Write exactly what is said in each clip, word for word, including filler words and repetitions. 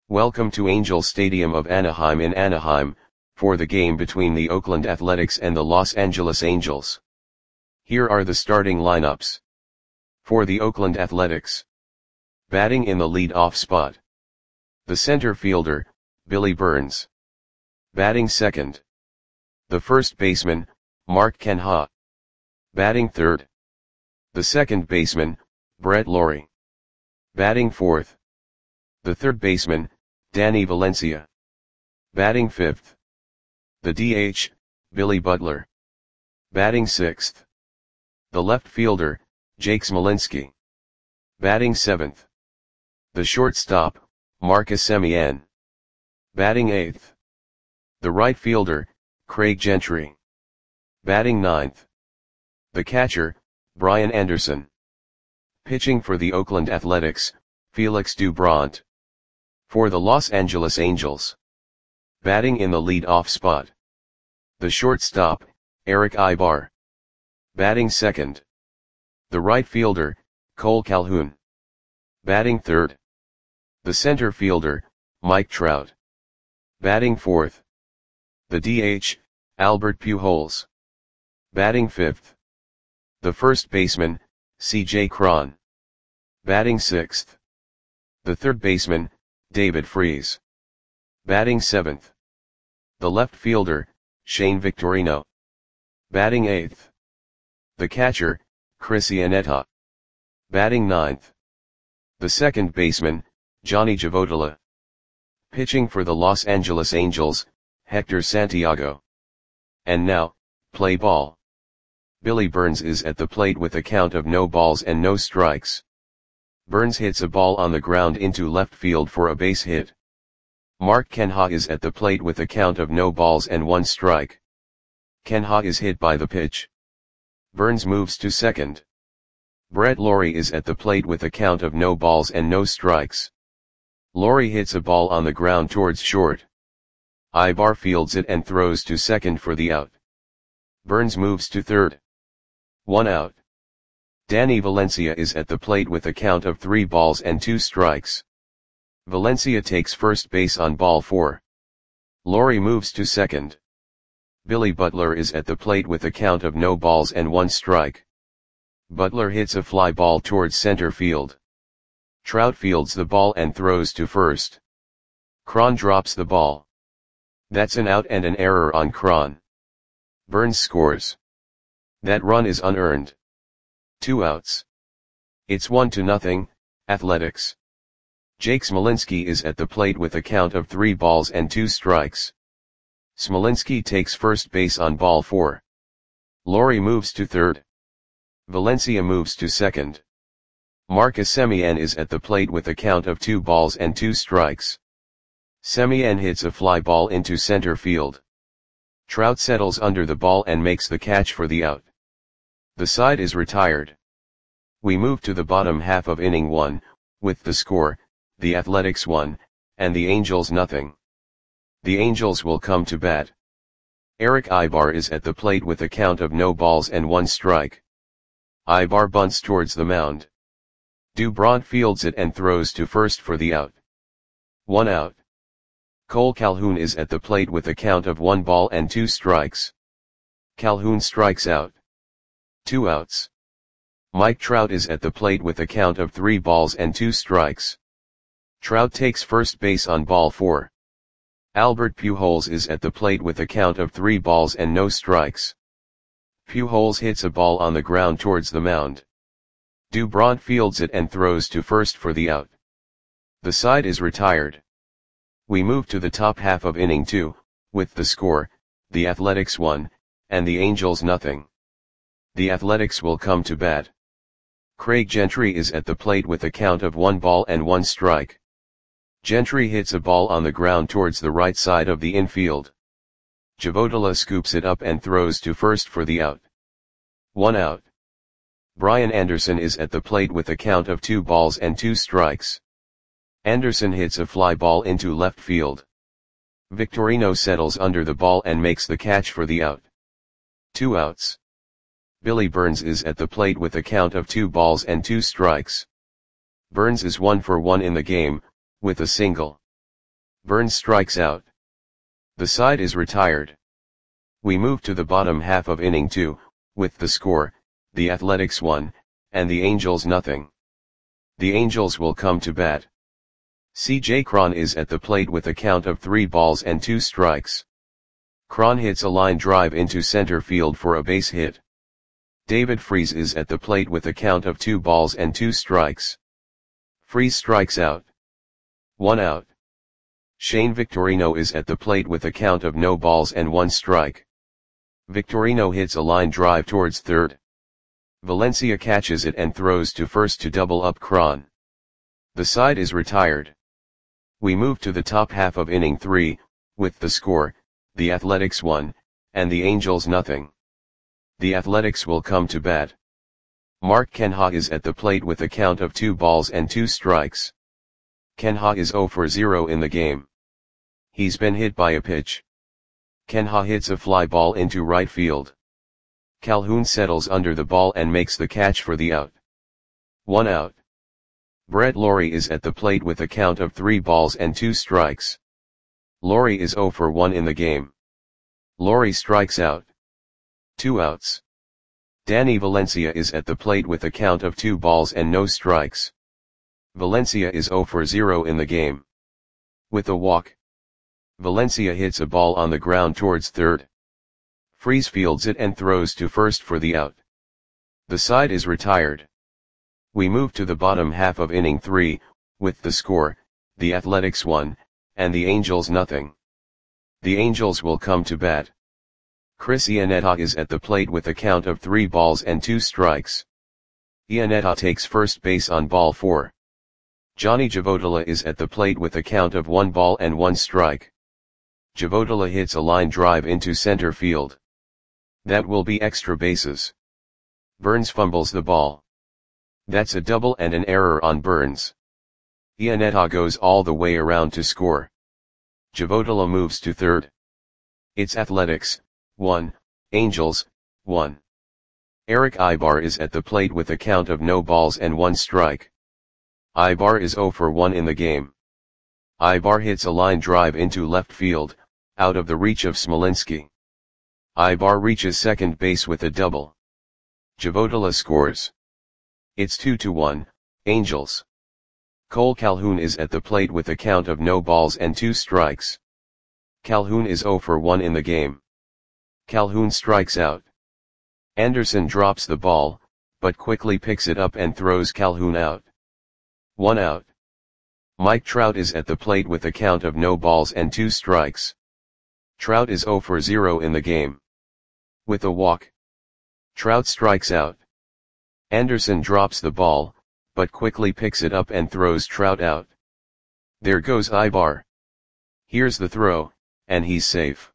Welcome to Angel Stadium of Anaheim in Anaheim, for the game between the Oakland Athletics and the Los Angeles Angels. Here are the starting lineups. For the Oakland Athletics. Batting in the lead-off spot. The center fielder, Billy Burns. Batting second. The first baseman, Mark Canha. Batting third. The second baseman, Brett Lawrie. Batting fourth. The third baseman, Danny Valencia. Batting fifth. The D H, Billy Butler. Batting sixth. The left fielder, Jake Smolinski. Batting seventh. The shortstop, Marcus Semien. Batting eighth. The right fielder, Craig Gentry. Batting ninth. The catcher, Brian Anderson. Pitching for the Oakland Athletics, Felix Doubront. For the Los Angeles Angels. Batting in the lead-off spot. The shortstop, Erick Aybar. Batting second. The right fielder, Cole Calhoun. Batting third. The center fielder, Mike Trout. Batting fourth. The D H, Albert Pujols. Batting fifth. The first baseman, C J Cron. Batting sixth. The third baseman, David Freese. Batting seventh. The left fielder, Shane Victorino. Batting eighth. The catcher, Chris Iannetta. Batting ninth. The second baseman, Johnny Givottola. Pitching for the Los Angeles Angels, Hector Santiago. And now, play ball. Billy Burns is at the plate with a count of no balls and no strikes. Burns hits a ball on the ground into left field for a base hit. Mark Canha is at the plate with a count of no balls and one strike. Canha is hit by the pitch. Burns moves to second. Brett Lawrie is at the plate with a count of no balls and no strikes. Lawrie hits a ball on the ground towards short. Aybar fields it and throws to second for the out. Burns moves to third. One out. Danny Valencia is at the plate with a count of three balls and two strikes. Valencia takes first base on ball four. Lawrie moves to second. Billy Butler is at the plate with a count of no balls and one strike. Butler hits a fly ball towards center field. Trout fields the ball and throws to first. Cron drops the ball. That's an out and an error on Cron. Burns scores. That run is unearned. Two outs. It's one to nothing, Athletics. Jake Smolinski is at the plate with a count of three balls and two strikes. Smolinski takes first base on ball four. Lawrie moves to third. Valencia moves to second. Marcus Semien is at the plate with a count of two balls and two strikes. Semien hits a fly ball into center field. Trout settles under the ball and makes the catch for the out. The side is retired. We move to the bottom half of inning one, with the score, the Athletics one, and the Angels nothing. The Angels will come to bat. Erick Aybar is at the plate with a count of no balls and one strike. Aybar bunts towards the mound. Doubront fields it and throws to first for the out. One out. Cole Calhoun is at the plate with a count of one ball and two strikes. Calhoun strikes out. Two outs. Mike Trout is at the plate with a count of three balls and two strikes. Trout takes first base on ball four. Albert Pujols is at the plate with a count of three balls and no strikes. Pujols hits a ball on the ground towards the mound. Doubront fields it and throws to first for the out. The side is retired. We move to the top half of inning two, with the score, the Athletics one, and the Angels nothing. The Athletics will come to bat. Craig Gentry is at the plate with a count of one ball and one strike. Gentry hits a ball on the ground towards the right side of the infield. Givottola scoops it up and throws to first for the out. One out. Brian Anderson is at the plate with a count of two balls and two strikes. Anderson hits a fly ball into left field. Victorino settles under the ball and makes the catch for the out. Two outs. Billy Burns is at the plate with a count of two balls and two strikes. Burns is one for one in the game, with a single. Burns strikes out. The side is retired. We move to the bottom half of inning two, with the score, the Athletics one, and the Angels nothing. The Angels will come to bat. C J Cron is at the plate with a count of three balls and two strikes. Cron hits a line drive into center field for a base hit. David Freese is at the plate with a count of two balls and two strikes. Freese strikes out. One out. Shane Victorino is at the plate with a count of no balls and one strike. Victorino hits a line drive towards third. Valencia catches it and throws to first to double up Cron. The side is retired. We move to the top half of inning three, with the score, the Athletics one, and the Angels nothing. The Athletics will come to bat. Mark Kenha is at the plate with a count of two balls and two strikes. Kenha is zero for zero in the game. He's been hit by a pitch. Kenha hits a fly ball into right field. Calhoun settles under the ball and makes the catch for the out. One out. Brett Lawrie is at the plate with a count of three balls and two strikes. Lawrie is zero for one in the game. Lawrie strikes out. Two outs. Danny Valencia is at the plate with a count of two balls and no strikes. Valencia is zero for zero in the game. With a walk. Valencia hits a ball on the ground towards third. Freese fields it and throws to first for the out. The side is retired. We move to the bottom half of inning three, with the score, the Athletics one, and the Angels nothing. The Angels will come to bat. Chris Iannetta is at the plate with a count of three balls and two strikes. Iannetta takes first base on ball four. Johnny Javotola is at the plate with a count of one ball and one strike. Javotola hits a line drive into center field. That will be extra bases. Burns fumbles the ball. That's a double and an error on Burns. Iannetta goes all the way around to score. Javotola moves to third. It's Athletics, one, Angels, one. Eric Ibar is at the plate with a count of no balls and one strike. Ibar is zero for one in the game. Ibar hits a line drive into left field, out of the reach of Smolinski. Ibar reaches second base with a double. Javotola scores. It's two to one, Angels. Cole Calhoun is at the plate with a count of no balls and two strikes. Calhoun is zero for one in the game. Calhoun strikes out. Anderson drops the ball, but quickly picks it up and throws Calhoun out. One out. Mike Trout is at the plate with a count of no balls and two strikes. Trout is zero for zero in the game. With a walk. Trout strikes out. Anderson drops the ball, but quickly picks it up and throws Trout out. There goes Ibar. Here's the throw, and he's safe.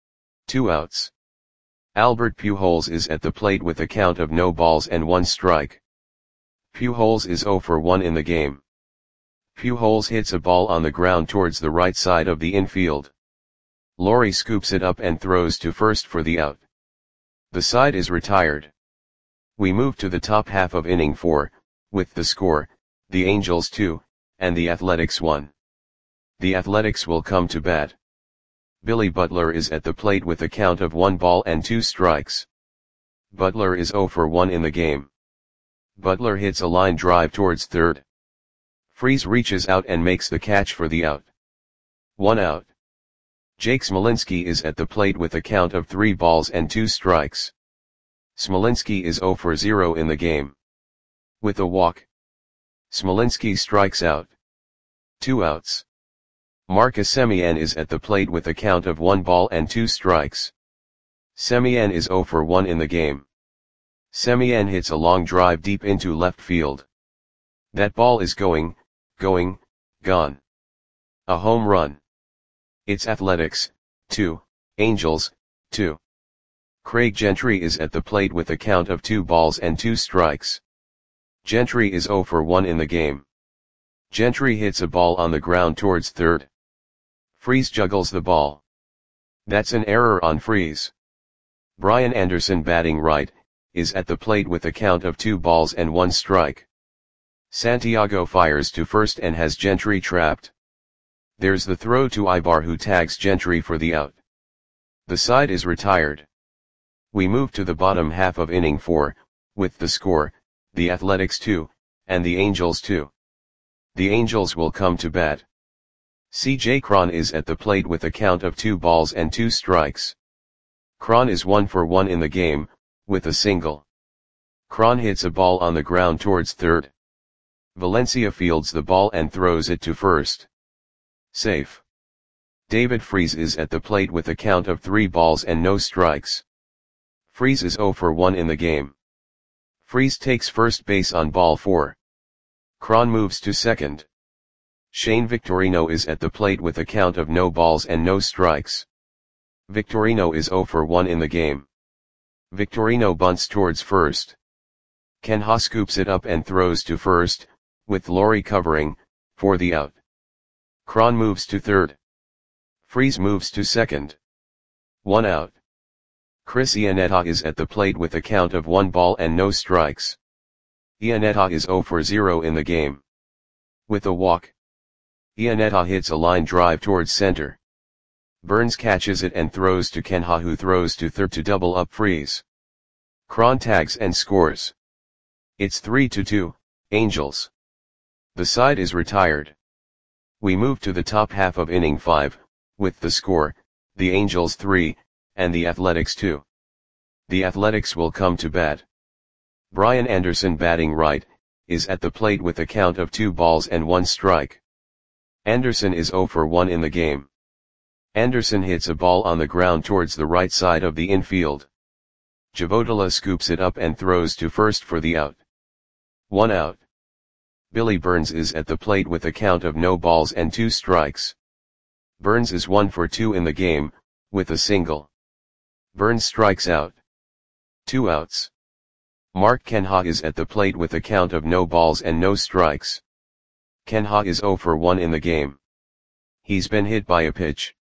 Two outs. Albert Pujols is at the plate with a count of no balls and one strike. Pujols is zero for one in the game. Pujols hits a ball on the ground towards the right side of the infield. Lawrie scoops it up and throws to first for the out. The side is retired. We move to the top half of inning four, with the score, the Angels two, and the Athletics one. The Athletics will come to bat. Billy Butler is at the plate with a count of one ball and two strikes. Butler is zero for one in the game. Butler hits a line drive towards third. Freese reaches out and makes the catch for the out. One out. Jake Smolinski is at the plate with a count of three balls and two strikes. Smolinski is zero for zero in the game. With a walk. Smolinski strikes out. Two outs. Marcus Semien is at the plate with a count of one ball and two strikes. Semien is zero for one in the game. Semien hits a long drive deep into left field. That ball is going, going, gone. A home run. It's Athletics, two, Angels, two. Craig Gentry is at the plate with a count of two balls and two strikes. Gentry is zero for one in the game. Gentry hits a ball on the ground towards third. Freese juggles the ball. That's an error on Freese. Brian Anderson, batting right, is at the plate with a count of two balls and one strike. Santiago fires to first and has Gentry trapped. There's the throw to Ibar, who tags Gentry for the out. The side is retired. We move to the bottom half of inning four, with the score, the Athletics two, and the Angels two. The Angels will come to bat. C J Cron is at the plate with a count of two balls and two strikes. Cron is one for one in the game, with a single. Cron hits a ball on the ground towards third. Valencia fields the ball and throws it to first. Safe. David Freese is at the plate with a count of three balls and no strikes. Freese is zero for one in the game. Freese takes first base on ball four. Cron moves to second. Shane Victorino is at the plate with a count of no balls and no strikes. Victorino is zero for one in the game. Victorino bunts towards first. Kenha scoops it up and throws to first, with Laurie covering, for the out. Cron moves to third. Freese moves to second. One out. Chris Iannetta is at the plate with a count of one ball and no strikes. Iannetta is zero for zero in the game. With a walk, Iannetta hits a line drive towards center. Burns catches it and throws to Kenha, who throws to third to double up Freese. Cron tags and scores. It's three to two, Angels. The side is retired. We move to the top half of inning five, with the score, the Angels three, and the Athletics two. The Athletics will come to bat. Brian Anderson, batting right, is at the plate with a count of two balls and one strike. Anderson is zero for one in the game. Anderson hits a ball on the ground towards the right side of the infield. Javotola scoops it up and throws to first for the out. One out. Billy Burns is at the plate with a count of no balls and two strikes. Burns is one for two in the game, with a single. Burns strikes out. Two outs. Mark Kenha is at the plate with a count of no balls and no strikes. Kenha is zero for one in the game. He's been hit by a pitch.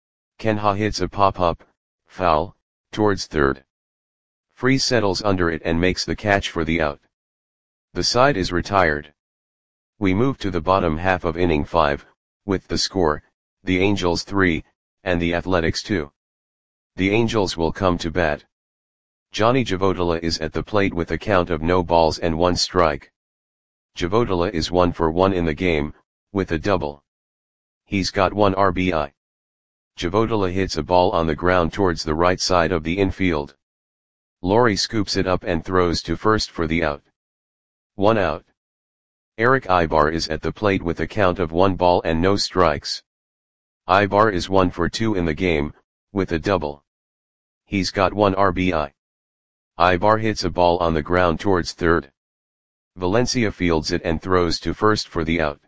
Kenha hits a pop-up, foul, towards third. Freese settles under it and makes the catch for the out. The side is retired. We move to the bottom half of inning five, with the score, the Angels three, and the Athletics two. The Angels will come to bat. Johnny Javotola is at the plate with a count of no balls and one strike. Javotola is one for one in the game, with a double. He's got one R B I. Javotola hits a ball on the ground towards the right side of the infield. Laurie scoops it up and throws to first for the out. One out. Eric Ibar is at the plate with a count of one ball and no strikes. Ibar is one for two in the game, with a double. He's got one R B I. Ibar hits a ball on the ground towards third. Valencia fields it and throws to first for the out.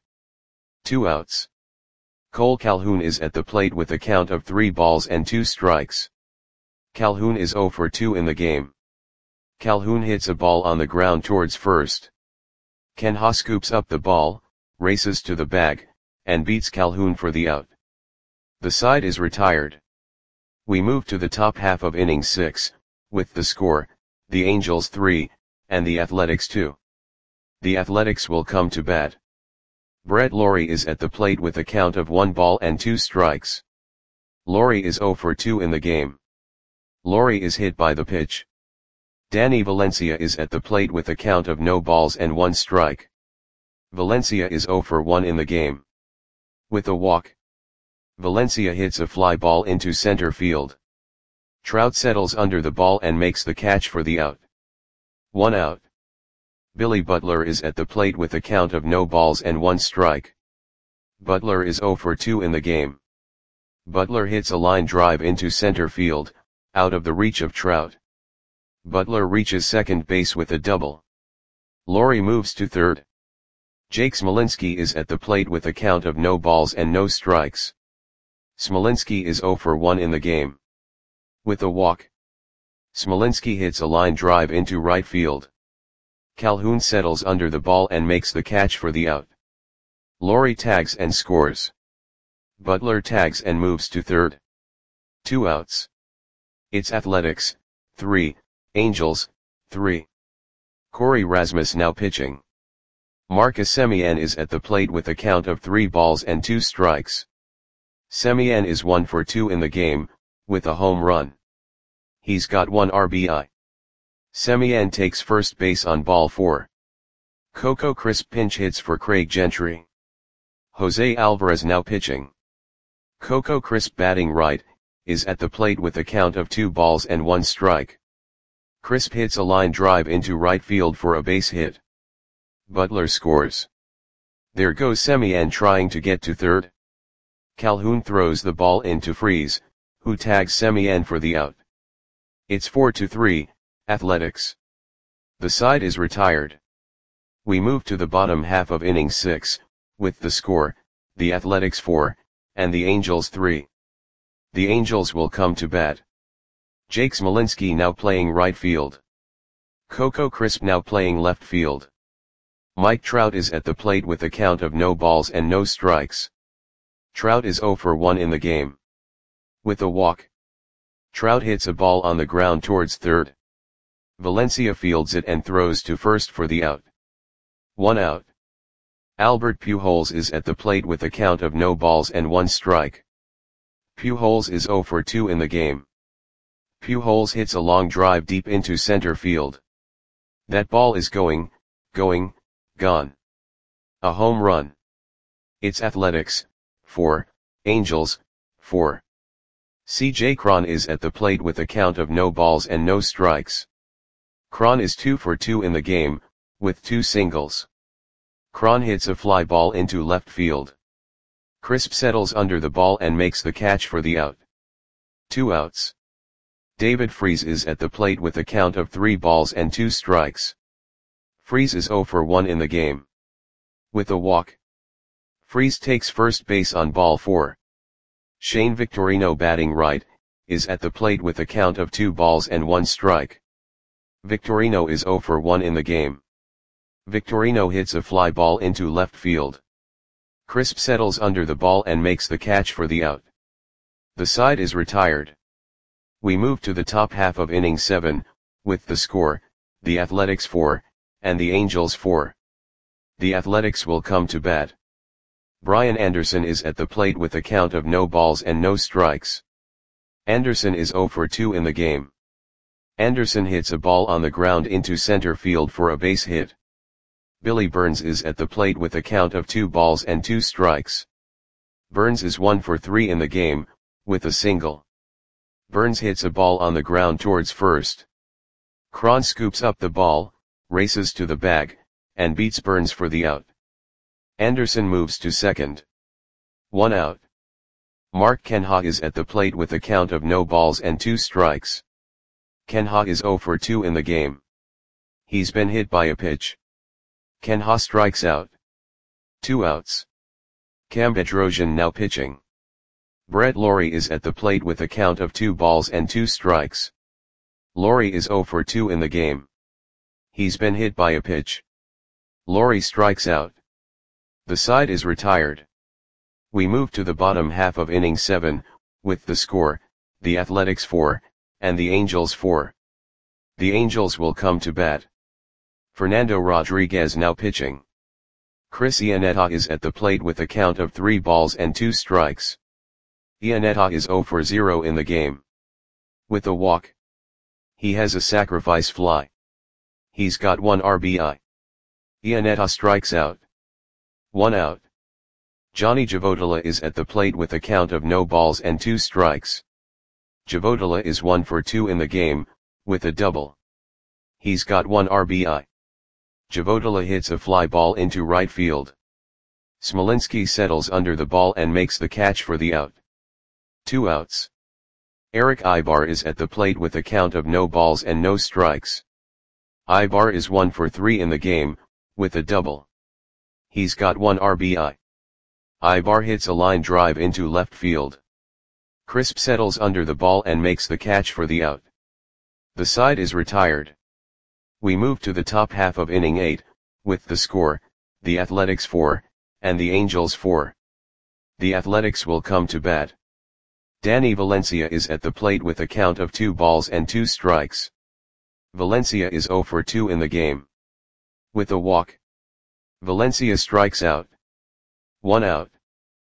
Two outs. Cole Calhoun is at the plate with a count of three balls and two strikes. Calhoun is zero for two in the game. Calhoun hits a ball on the ground towards first. Kenha scoops up the ball, races to the bag, and beats Calhoun for the out. The side is retired. We move to the top half of inning six, with the score, the Angels three, and the Athletics two. The Athletics will come to bat. Brett Laurie is at the plate with a count of one ball and two strikes. Laurie is zero for two in the game. Laurie is hit by the pitch. Danny Valencia is at the plate with a count of no balls and one strike. Valencia is zero for one in the game. With a walk, Valencia hits a fly ball into center field. Trout settles under the ball and makes the catch for the out. One out. Billy Butler is at the plate with a count of no balls and one strike. Butler is zero for two in the game. Butler hits a line drive into center field, out of the reach of Trout. Butler reaches second base with a double. Laurie moves to third. Jake Smolinski is at the plate with a count of no balls and no strikes. Smolinski is zero for one in the game. With a walk, Smolinski hits a line drive into right field. Calhoun settles under the ball and makes the catch for the out. Laurie tags and scores. Butler tags and moves to third. Two outs. It's Athletics, three, Angels, three. Corey Rasmus now pitching. Marcus Semien is at the plate with a count of three balls and two strikes. Semien is one for two in the game, with a home run. He's got one R B I. Semien takes first base on ball four. Coco Crisp pinch hits for Craig Gentry. Jose Alvarez now pitching. Coco Crisp batting right, is at the plate with a count of two balls and one strike. Crisp hits a line drive into right field for a base hit. Butler scores. There goes Semien trying to get to third. Calhoun throws the ball into Freese, who tags Semien for the out. It's four to three, Athletics. The side is retired. We move to the bottom half of inning six, with the score, the Athletics four, and the Angels three. The Angels will come to bat. Jake Smolinski now playing right field. Coco Crisp now playing left field. Mike Trout is at the plate with a count of no balls and no strikes. Trout is zero for one in the game. With a walk. Trout hits a ball on the ground towards third. Valencia fields it and throws to first for the out. One out. Albert Pujols is at the plate with a count of no balls and one strike. Pujols is zero for two in the game. Pujols hits a long drive deep into center field. That ball is going, going, gone. A home run. It's Athletics, four, Angels, four. C J Cron is at the plate with a count of no balls and no strikes. Cron is two for two in the game, with two singles. Cron hits a fly ball into left field. Crisp settles under the ball and makes the catch for the out. Two outs. David Freese is at the plate with a count of three balls and two strikes. Freese is zero for one in the game. With a walk. Freese takes first base on ball four. Shane Victorino batting right, is at the plate with a count of two balls and one strike. Victorino is zero for one in the game. Victorino hits a fly ball into left field. Crisp settles under the ball and makes the catch for the out. The side is retired. We move to the top half of inning seven, with the score, the Athletics four, and the Angels four. The Athletics will come to bat. Brian Anderson is at the plate with a count of no balls and no strikes. Anderson is zero for two in the game. Anderson hits a ball on the ground into center field for a base hit. Billy Burns is at the plate with a count of two balls and two strikes. Burns is one for three in the game, with a single. Burns hits a ball on the ground towards first. Cron scoops up the ball, races to the bag, and beats Burns for the out. Anderson moves to second. One out. Mark Canha is at the plate with a count of no balls and two strikes. Canha is zero for two in the game. He's been hit by a pitch. Canha strikes out. Two outs. Cam Bedrosian now pitching. Brett Lawrie is at the plate with a count of two balls and two strikes. Lawrie is zero for two in the game. He's been hit by a pitch. Lawrie strikes out. The side is retired. We move to the bottom half of inning seven, with the score, the Athletics four, and the Angels four. The Angels will come to bat. Fernando Rodriguez now pitching. Chris Iannetta is at the plate with a count of three balls and two strikes. Iannetta is zero for zero in the game. With a walk. He has a sacrifice fly. He's got one R B I. Iannetta strikes out. One out. Johnny Javotila is at the plate with a count of no balls and two strikes. Javotila is one for two in the game, with a double. He's got one R B I. Javotila hits a fly ball into right field. Smolinski settles under the ball and makes the catch for the out. Two outs. Eric Ibar is at the plate with a count of no balls and no strikes. Ibar is one for three in the game, with a double. He's got one R B I. Ibar hits a line drive into left field. Crisp settles under the ball and makes the catch for the out. The side is retired. We move to the top half of inning eight, with the score, the Athletics four, and the Angels four. The Athletics will come to bat. Danny Valencia is at the plate with a count of two balls and two strikes. Valencia is zero for two in the game. With a walk. Valencia strikes out. One out.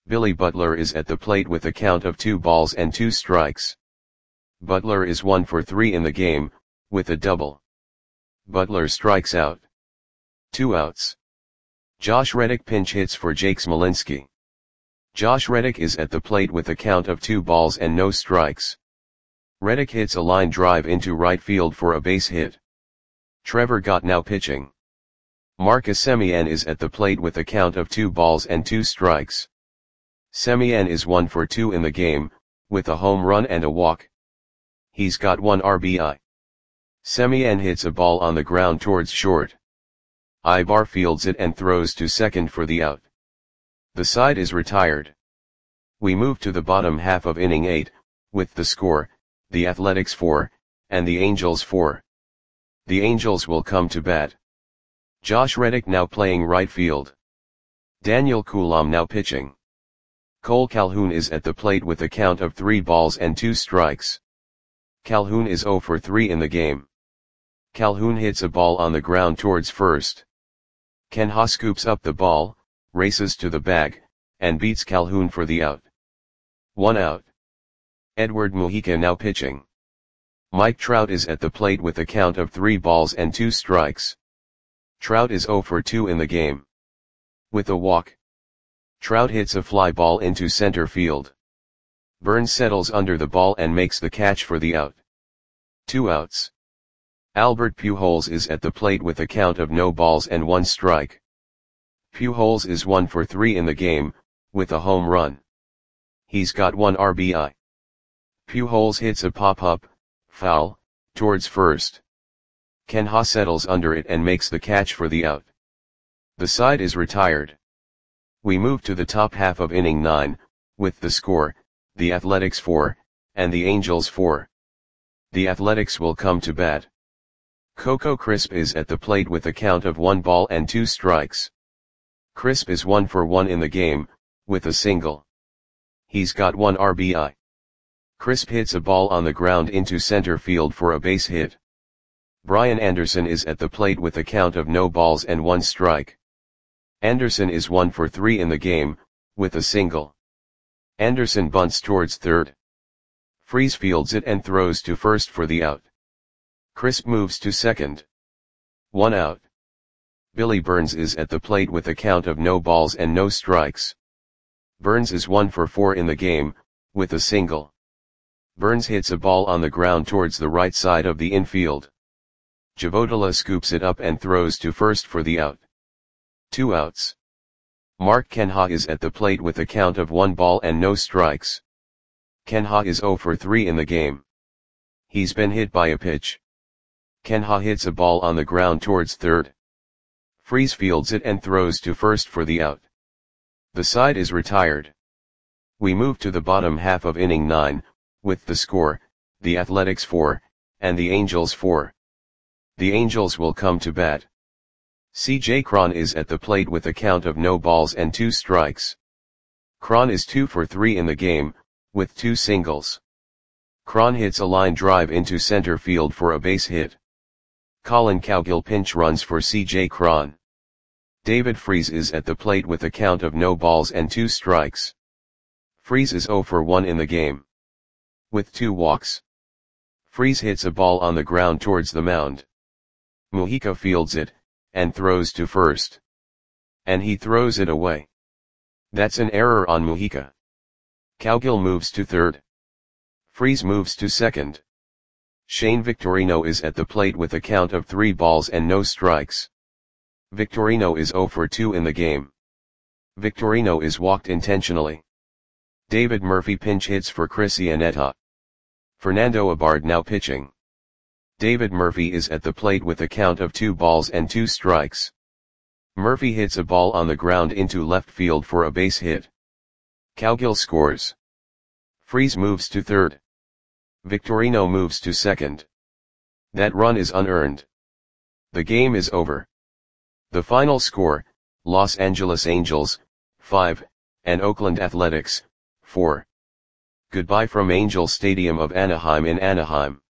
Billy Butler is at the plate with a count of two balls and two strikes. Butler is one for three in the game, with a double. Butler strikes out. Two outs. Josh Reddick pinch hits for Jake Smolinski. Josh Reddick is at the plate with a count of two balls and no strikes. Reddick hits a line drive into right field for a base hit. Trevor Gott now pitching. Marcus Semien is at the plate with a count of two balls and two strikes. Semien is one for two in the game, with a home run and a walk. He's got one R B I. Semien hits a ball on the ground towards short. Ibar fields it and throws to second for the out. The side is retired. We move to the bottom half of inning eight, with the score, the Athletics four, and the Angels four. The Angels will come to bat. Josh Reddick now playing right field. Daniel Coulombe now pitching. Cole Calhoun is at the plate with a count of three balls and two strikes. Calhoun is zero for three in the game. Calhoun hits a ball on the ground towards first. Ken Ha scoops up the ball, races to the bag, and beats Calhoun for the out. One out. Edward Mujica now pitching. Mike Trout is at the plate with a count of three balls and two strikes. Trout is zero for two in the game. With a walk. Trout hits a fly ball into center field. Burns settles under the ball and makes the catch for the out. Two outs. Albert Pujols is at the plate with a count of no balls and one strike. Pujols is one for three in the game, with a home run. He's got one R B I. Pujols hits a pop-up, foul, towards first. Ken Ha settles under it and makes the catch for the out. The side is retired. We move to the top half of inning nine, with the score, the Athletics four, and the Angels four. The Athletics will come to bat. Coco Crisp is at the plate with a count of one ball and two strikes. Crisp is one for one in the game, with a single. He's got one R B I. Crisp hits a ball on the ground into center field for a base hit. Brian Anderson is at the plate with a count of no balls and one strike. Anderson is one for three in the game, with a single. Anderson bunts towards third. Freese fields it and throws to first for the out. Crisp moves to second. One out. Billy Burns is at the plate with a count of no balls and no strikes. Burns is one for four in the game, with a single. Burns hits a ball on the ground towards the right side of the infield. Javodala scoops it up and throws to first for the out. Two outs. Mark Canha is at the plate with a count of one ball and no strikes. Canha is zero for three in the game. He's been hit by a pitch. Canha hits a ball on the ground towards third. Freese fields it and throws to first for the out. The side is retired. We move to the bottom half of inning nine, with the score, the Athletics four, and the Angels four. The Angels will come to bat. C J Cron is at the plate with a count of no balls and two strikes. Cron is two for three in the game, with two singles. Cron hits a line drive into center field for a base hit. Colin Cowgill pinch runs for C J Cron. David Freese is at the plate with a count of no balls and two strikes. Freese is zero for one in the game. With two walks. Freese hits a ball on the ground towards the mound. Mujica fields it, and throws to first. And he throws it away. That's an error on Mujica. Cowgill moves to third. Freese moves to second. Shane Victorino is at the plate with a count of three balls and no strikes. Victorino is zero for two in the game. Victorino is walked intentionally. David Murphy pinch hits for Chris Iannetta. Fernando Abard now pitching. David Murphy is at the plate with a count of two balls and two strikes. Murphy hits a ball on the ground into left field for a base hit. Cowgill scores. Freese moves to third. Victorino moves to second. That run is unearned. The game is over. The final score, Los Angeles Angels, five, and Oakland Athletics, four. Goodbye from Angel Stadium of Anaheim in Anaheim.